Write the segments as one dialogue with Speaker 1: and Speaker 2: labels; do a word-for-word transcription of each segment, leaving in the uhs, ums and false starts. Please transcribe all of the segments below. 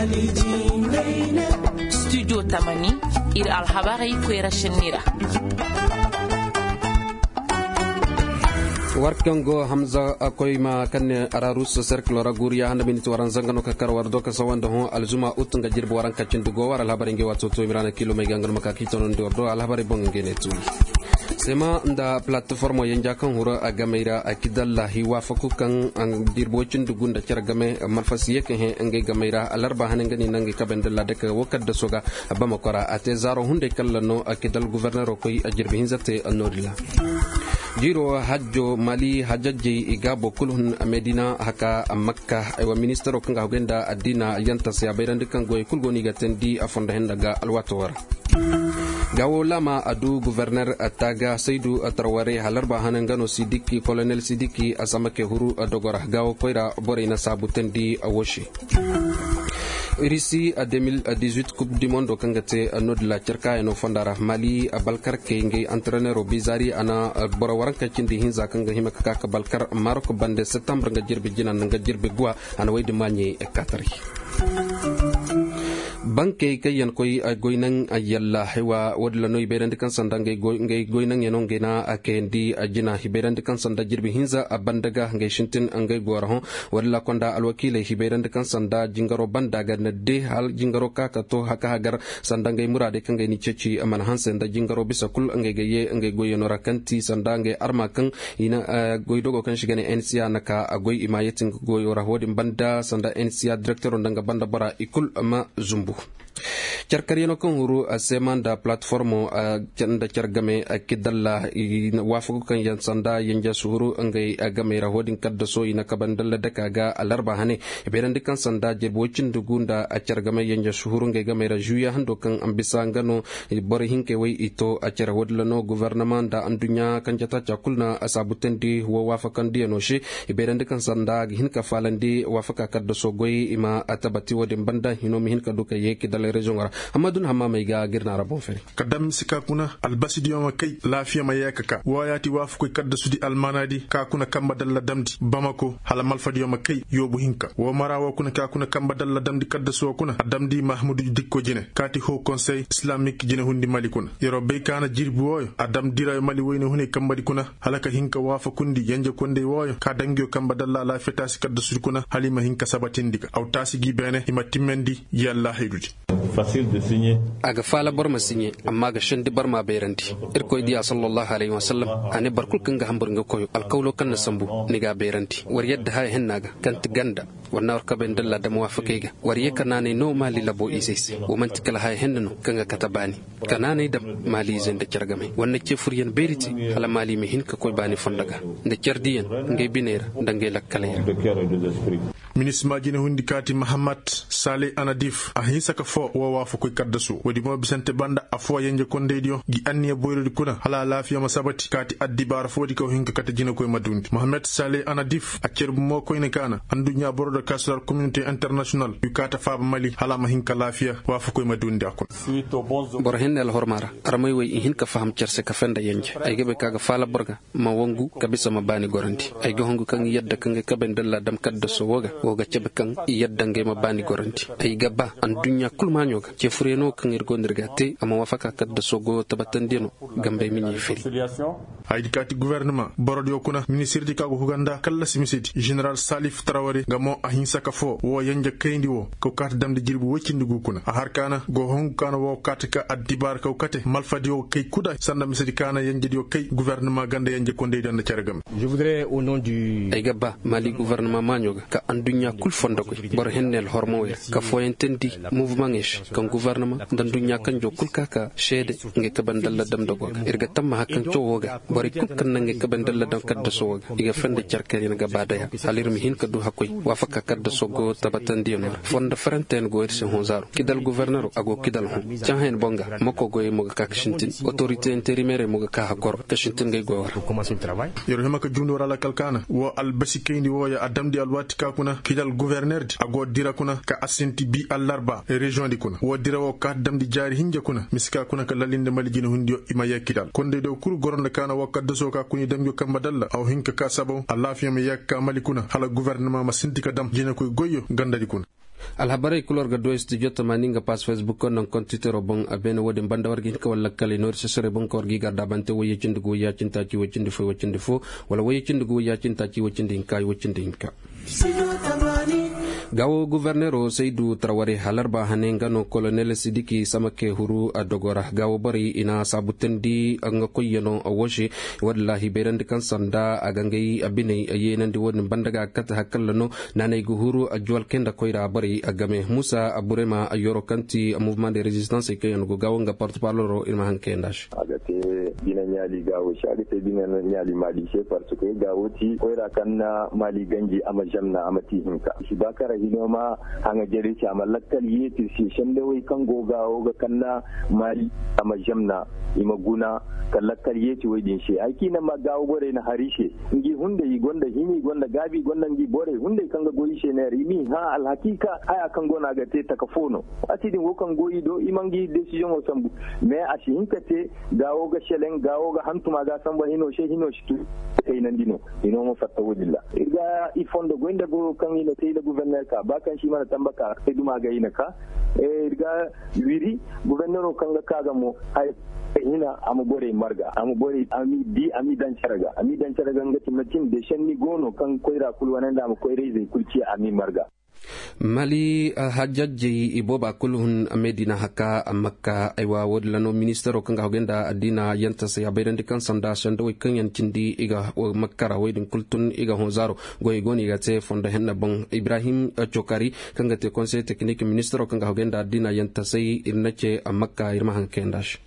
Speaker 1: studio tamani ir alhabari kwera shenira
Speaker 2: warkango hamza akoyma kanne ararus cercle raguriya handa minute waran zangano ka karwar doka sawanda ho alzuma utunga jirbo waran kacindugo war alhabari nge watso to mirana kilo megangal makaki tonon dordo alhabari bongene tuyi sema nda platform yanja kan hura agameira akidalla hiwa fakukan an dirbocin dugunda cergame marfasiye kan he nge gameira alarba hanengani nange kabendalla deka wakad da soga abama kora ate zaro hunde kallano akidal gouverneur koy ajirbe hinzate anodila jiro hajjo mali hajjaji igabo kulhun medina haka makka aywa ministero kanga hogenda adina yanta se abayrande kango kulgoni gatendi afonda hendaga alwatowar gawo lama adu gouverneur ataga saidu atraware halarba hanangano sidiki colonel sidiki asamake huru adogora gawo koira borina sabutendi awoshi irisi a deux mille dix-huit coupe du monde kangate no de la cerka no fondara mali balkar kenge entraîneur bizari ana bora waranka cindi hinza kanga himaka ka balkar marok bande septembre nga jirbe jinan nga jirbe gwa ana wayde manye e katari banke kayan koy goynan ayalla hewa wadla noy beerande kan sanda ngay goy ngay goynan yeno ngena akendi ajina hiberande kan sanda jirbi hinza abandaga ngay shintin angay gorho wadla konda alwakile hiberande kan sanda jingaro bandaga na de hal jingaro kaka to haka hagar sanda ngay murade kan ngay ni ceci aman hansen da jingaro bisa kul angay gaye angay goyeno rakanti sanda ngay arma kan ina goydogo kan shigane nca naka agoy imayetin goyora hodin banda sanda nca director ndanga banda bara ikul ama zumbu carkariyano kan huru a semanda platformo a da cargame a kidalla wafuku kan yan sanda yanja suhuru ngai agame rahodin kadda so ina kabandalla daka ga alarba hane berandi kan sanda jebocin dugunda a cargame yanja suhuru ngai game ra juya hando kan ambisa ngano bori hinke wai ito a car hodlano gouvernement da andunya kan jata chakulna asabutendi wa wafakan diano shi berandi kan sanda hinka falandi wafaka kadda so goyi ima atabati wadin banda hinomi hinka duka yeki dal region wara amadun hamma mai ga girna rabon fere
Speaker 3: kadam sika kuna albasidiyo ma kai lafiya mai yakaka wayati wafu ko kadda sudi almanadi ka kuna kamba dalla damdi bamako hala malfadiyo ma kai yobu hinka wo marawa kuna ka kuna kamba dalla damdi kadda so kuna damdi mahmudu dikko jine kati ho conseil islamique jine hundi mali kuna yero be kana jirbi woyo adam dira mali woyne hune kamba di kuna halaka hinka wafa kundi yanje konde woyo ka dangyo kamba dalla lafiya tasi kadda sudi kuna halima hinka sabatindika aw tasi gibene himatimendi yalla haydudi
Speaker 4: facile de signer
Speaker 2: aga fala barma signé amma ga shandi barma beranti irko diya sallallahu alaihi wasallam ane barkul kanga hamburga koyo alkawlo kan sambu ni ga beranti war yadda hay hennaga kan tiganda wanna war kaben dalla da muwafiqiga war yakana ne no mali labo isis o man tikala hay henno kanga katabani kanane da mali zenda kirgame wanna ke furiyan beriti hala mali me hinka koy bani fondaga nda cerdiyen ngay binera ndangay lakkale
Speaker 3: ministre majine hundi kati Muhammad Saleh Anadif ahisa ka fo wa wafu koy kaddasu wadi mo bisante banda afo yanje kondediyo gi anniya boyrodi kuna hala lafiya masabati kati addi bar fodi ko hinka kata jina koy madundi Muhammad Saleh Anadif akcer mo koy ne kana andunya borodo kasular community international yu kata fa mali hala ma hinka lafiya wafu koy madundi akon
Speaker 2: bor hennel hormara armay way hinka faham cerse ka fenda yanje ay gebe kaga fala borga ma wongu kabisa ma bani goranti ay go hongu kan yadda kan ka ben dalla dam kaddaso woga woga cebe kan yadda nge ma bani goranti ay gabba andunya kulma nyoga ke fureno kan irgo ndirgate ama wafaka kadda sogo tabatandino gambe minyi feri
Speaker 3: aydi kati gouvernement borod yokuna ministre di kago huganda kala simisiti general Salif Traoré gamo ahinsa ka fo wo yanja kayndi wo ko kata damde jirbu wocindi gukuna a harkana go hongu kana wo kata ka addibar ka kate malfadi wo kay kuda sanda misidi kana yanja di kay gouvernement ganda yanja konde dan ciaragam
Speaker 5: je voudrais au nom du
Speaker 2: ay gabba mali gouvernement manyoga ka andunya kul fonda ko bor hennel hormo ka fo entendi mouvement ngesh kan gouvernement dan dunya kan jo kul kaka shede nge ka bandalla dam dogo irga tamma hakan cowoga bari kul kan nge ka bandalla dam kadda sowoga iga fende ciarkari nga badaya alir mi hin ka du hakoy wa fakka kadda sogo tabatandi no fonda frenten go irse honzaro kidal gouverneur ago kidal hon tan hen bonga mako go mo ka kashintin autorité intérimaire mo ka hakor kashintin ngay go war
Speaker 5: commencer le travail
Speaker 3: yoro hemaka jundo rala kalkana wo al basikendi wo ya adamdi al watika kuna kidal gouverneur ago dira kuna ka asinti bi allarba région di kuna wo dira wo ka damdi jari hinja kuna miska kuna ka lalinde mali jino hundio ima yakidal konde do kur goronde kana wakaddo so ka kuni damjo kamba dalla aw hinka ka sabo alafiya me yakka mali kuna hala gouvernement ma sindika dam jina koy goyo gandadi kuna
Speaker 2: alhabarai kulor ga do studio tamani ga pas facebook kon non kontite robon abene wodi banda wargi ko wala kale no sesere bon ko wargi garda bante woye cindugo ya cinta ci wocinde fo wocinde fo wala woye cindugo ya cinta ci wocinde kay wocinde inka gawo gouverneur Seydou Traoré halarba hanengano colonel Sidiki Samake huru adogora gawo bari ina sabutendi anga koyeno awoshi wallahi berandi kan sanda agangai abinai ayenandi woni bandaga kata hakallano nanay guhuru ajwal kenda koyra bari agame Musa Aburema ayoro kanti mouvement de résistance ke yono gawo nga porte-parole ilma hankendash
Speaker 4: agate dina nyali gawo shagate dina nyali mali she parce que gawo ti koyra kanna mali ganji amajamna amati hinka shibakara hinoma hanga jeri ci ama lakkal yeti si shende way kango gawo ga kanna mali amajamna imaguna kan lakkal yeti way din she aiki na magawo bore na harishe ngi hunde yi gonda himi gonda gabi gonda ngi bore hunde kanga goyi she ne rimi ha al hakika aya kango na gate takafono ati din wokan goyi do imangi decision o sambu me ashi hinkate gawo ga shelen gawo ga hantuma ga samba hino she hino shi kai nan dino ino mo fatta wodilla iga ifondo goinda go kan ina tay da gouverneur ka ba kan shi mana tambaka sai duma ga ina ka e riga wiri gouverneur kan ga kaga mo hay ina amu bore marga amu bore ami di ami dan charaga ami dan charaga ngati matin de shenni gono kan koira kulwana da mu koire zai kulci ami marga
Speaker 2: mali hajjaji iboba kulhun medina haka makka aiwa wadlano ministero kanga hogenda adina yanta sai abayran dikan sanda shanda way kan yancindi iga makkara waydin kultun iga honzaro goy goni ga te fonda henna bon Ibrahim Chokari kanga te conseil technique ministero kanga hogenda adina yanta sai irnace makka irma hankendash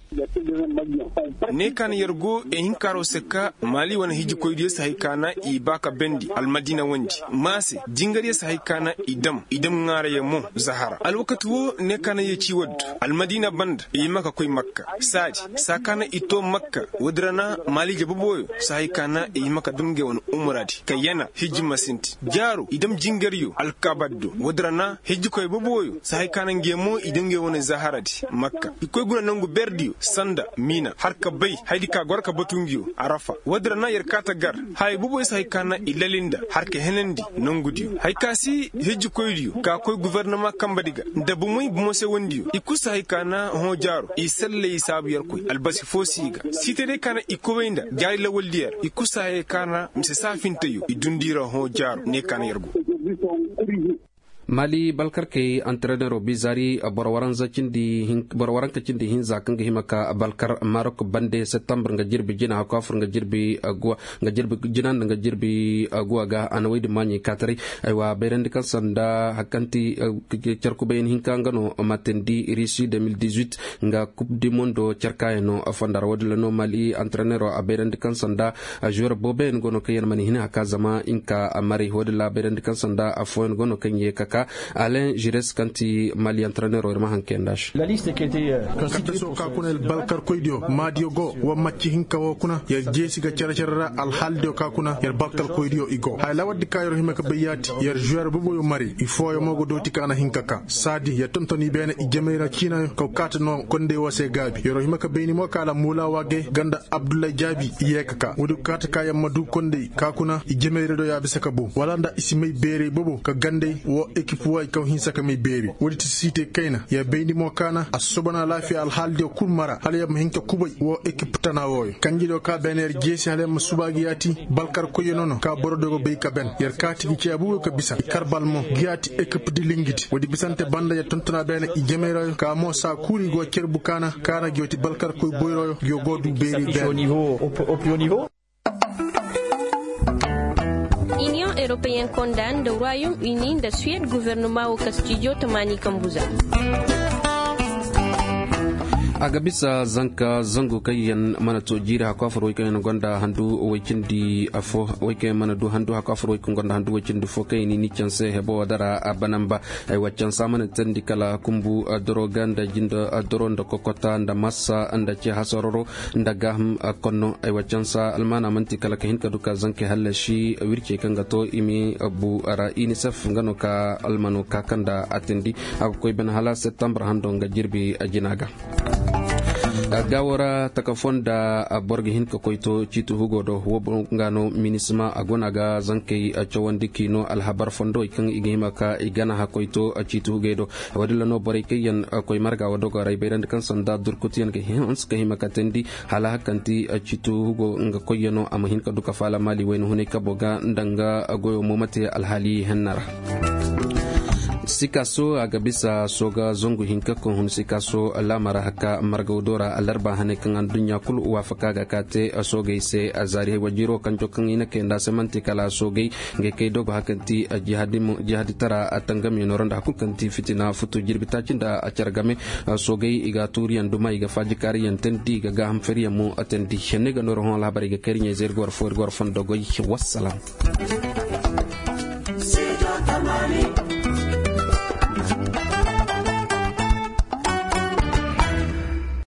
Speaker 6: ne kan yargo e hinkaro seka mali wana hiji koydiye sahikana i baka bendi almadina wanji mase jingariye sahikana idam idam ngare ye mo zahara alwakatu wo ne kana ye ci wad almadina band i maka koy makka sadi sakana ito makka wadrana mali jabuboyo sahikana i maka dumge won umradi kayena hiji masinti jaro idam jingariyo alkabaddo wadrana hiji koy buboyo sahikana ngemo idam ge won zaharadi makka ikoy guna nangu berdiyo sanda mina harka bai haidika gwarka batungiyo arafa wadra na yarkata gar hay bubo sai kana ilalinda harka henendi nongudiyo hay kasi hejju koydiyo ka koy gouvernement kambadiga dabu muy bumo se wondiyo ikusa hay kana ho jaro isalle isabu yarkoy albasi fosiga sitere kana ikowenda jari la woldiyar ikusa hay kana mse safintayo idundira ho jaro ne kana yargo
Speaker 2: mali balkar ke entraîneur bizari borwaran zacindi borwaran kacindi hinza kanga himaka balkar marok bande septembre nga jirbi jina ko afur nga jirbi agwa nga jirbi jinan nga jirbi agwa ga anawid mani katari aywa berendi kan sanda hakanti charku bayin hinkanga no matendi irisi deux mille dix-huit nga coupe du monde charkayno afandar wadlano mali entraîneur a berendi kan sanda joueur boben gono kayen mani hina kazama inka amari wadla berendi kan sanda afon gono kanye kaka Alain Gires kanti mali entraîneur o ma hankendash
Speaker 5: la liste qui était
Speaker 3: constituée ka kunel balkar koydio madio go wa macci hinka wo kuna yer jesiga cara cara al haldo ka kuna yer balkar koydio igo hay lawadi kayro himaka bayati yer joueur bubo yo mari il faut yo mogo doti kana hinka ka sadi ya tontoni bene i jameira kina ko katno konde wase gabi yoro himaka beni mo kala mula wage ganda Abdoulaye Diaby yekaka wudu kata kaya madu konde ka kuna i jameira do yabi sakabu walanda isimay bere bobo ka gande wo équipe way kaw hinsa ka mi beri wodi cité kayna ya beyni mo kana asobana lafi al halde kulmara hal yam hinka kubay wo équipe tana woy kanjido ka bener jesi hal yam subagi yati balkar ko yonono ka borodo go bey ka ben yer kati ci abu ko bisa karbal mo giati équipe di lingiti wodi bisante banda ya tontana ben i jemera ka mo sa kuri go cerbu kana kana gioti balkar ko boyro yo godu beri ben
Speaker 5: au niveau au plus haut niveau.
Speaker 7: Union européenne condamne le Royaume-Uni de Suède gouvernement au Castillo Tamani Kambuza.
Speaker 2: aga bisa zanka zango kayan mana to jira ko afro kayan gonda handu wikindi afo wike mana du handu ha ko afro ko gonda handu wikindi fo kayni ni chance hebo dara abanamba ay waccan samana tandi kala kumbu adoro ganda jinda adoro ndo kokota nda massa anda ci hasororo ndaga konno ay waccan sa almana manti kala kahin ka duka zanke halashi wirke kanga to imi abu ara inisaf ngano ka almano ka kanda atendi ak koy ben hala septembre hando nga jirbi ajinaga gawara takafonda borgi hin ko koyto citu hugo do wobo ngano minisma agona ga zanke chawandiki no alhabar fondo kan igima ka igana ha koyto citu hugedo wadilla no bore kayan koy marga wado ga rayberan kan sanda durkutiyan ke hins ke himaka tendi hala hakanti citu hugo nga koyano amahin ka duka fala mali wen hune ka boga ndanga goyo momate alhali hannara sikaso aga bisa soga zongu hinka ko hun sikaso lamara haka margaudora alarba hane kan dunya kul wafaka ga kate soga ise azari wajiro kan jokan ina kenda semanti kala soga nge ke dogo hakanti jihadim jihad tara atangam yonoranda hakul kanti fitina futu jirbita cinda acargame soga iga turiyan duma iga fajikari yan tendi ga gam feriya mo atendi hene ga noro hon labari ga kerinya zer gor for gor fon dogo wassalam.